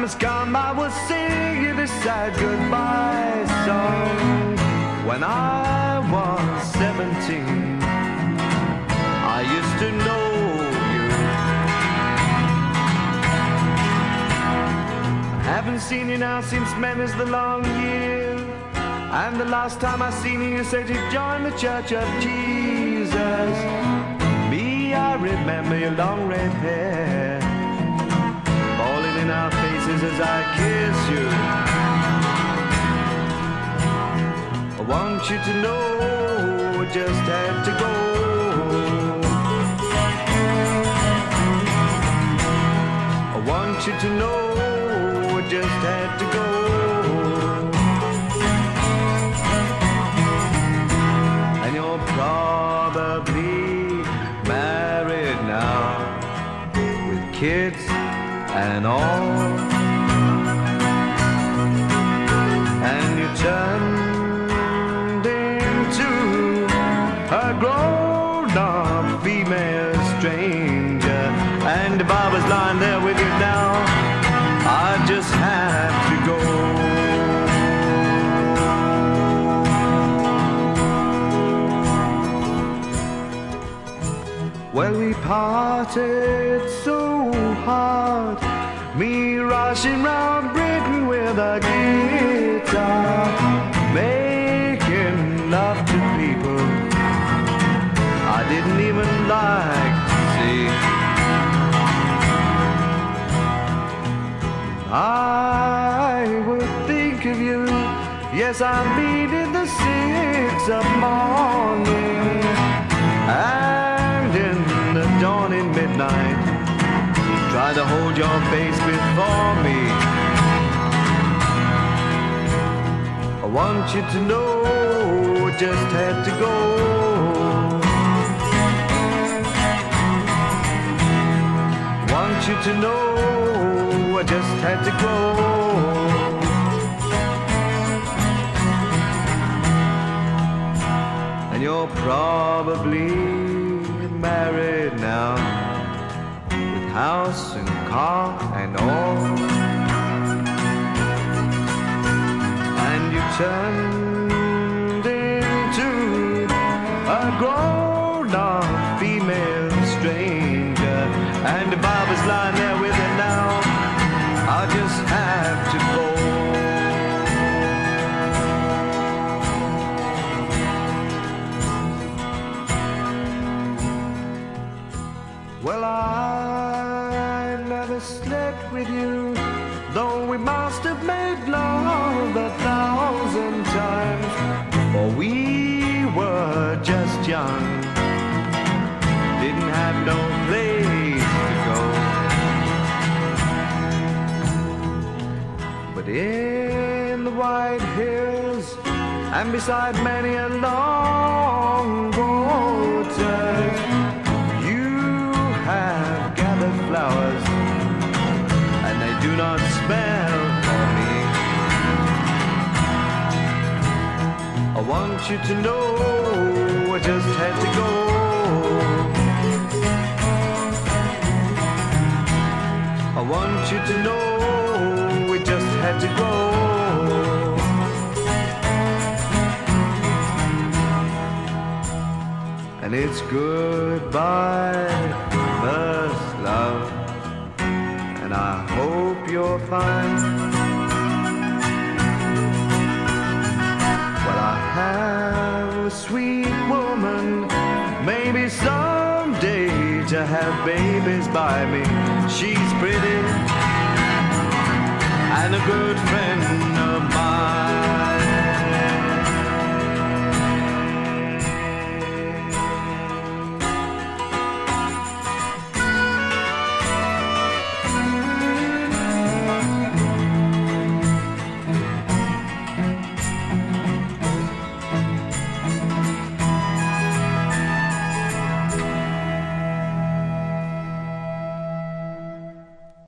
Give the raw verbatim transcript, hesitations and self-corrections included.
has come, I will sing you this sad goodbye song. When I was seventeen, I used to know you. I haven't seen you now since many's the long year, and the last time I seen you, you said you joined the Church of Jesus. Me, I remember your long red hair falling in our faces as I kiss you. I want you to know I just had to go. I want you to know I just had to go. And you're probably married now with kids and all, and you turned into a grown-up female stranger. And if I was lying there with you now, I just have to go. Well, we parted so hard, me rushing round Britain with a guitar, making love to people I didn't even like to see. I would think of you, yes, I mean in the six of morning, and in the dawning midnight, try to hold your face before me. I want you to know I just had to go. I want you to know I just had to go. And you're probably married now, house and car and all, and you turned into a grown-up female stranger. And if I was lying there with you now, I'll just have to go. Well, I slept with you, though we must have made love a thousand times, for we were just young, didn't have no place to go. But in the white hills and beside many a long waters, you have gathered flowers, they do not smell for me. I want you to know I just had to go. I want you to know we just had to go. And it's goodbye, first love, and I hope you're fine. Well, I have a sweet woman, maybe someday to have babies by me. She's pretty and a good friend of mine.